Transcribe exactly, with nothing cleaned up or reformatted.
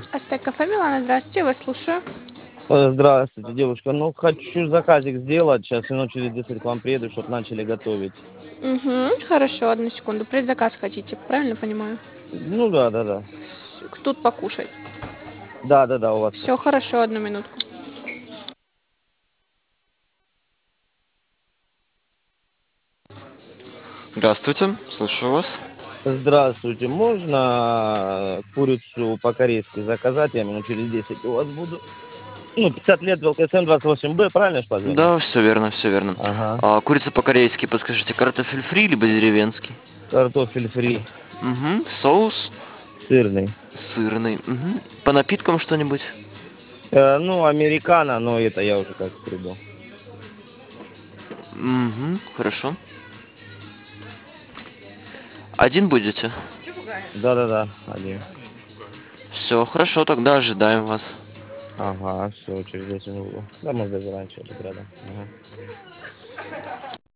Астек кафе Милана, здравствуйте, вас слушаю. Э, Здравствуйте, девушка. Ну, хочу заказик сделать. Сейчас минут через десять к вам приеду, чтобы начали готовить. Угу, хорошо, одну секунду. Предзаказ хотите, правильно понимаю? Ну да, да, да. С- Тут покушать. Да, да, да, у вас Все покушать. хорошо, одну минутку. Здравствуйте, слушаю вас. Здравствуйте. Можно э, курицу по-корейски заказать? Я минут через десять у вас буду. Ну, пятьдесят лет, в ЛКСМ двадцать восемь Б, правильно ж позвонил? Да, все верно, все верно. Ага. А, курица по-корейски, подскажите, картофель фри либо деревенский? Картофель фри, Угу. Соус сырный. сырный. Угу. По напиткам что-нибудь? Э, ну, американо, но это я уже как придумал. Угу. Хорошо. Один будете? Да, да, да, один. Все, хорошо, тогда ожидаем вас. Ага, все, через десять минут. Да, может, даже раньше, тут рядом. Ага.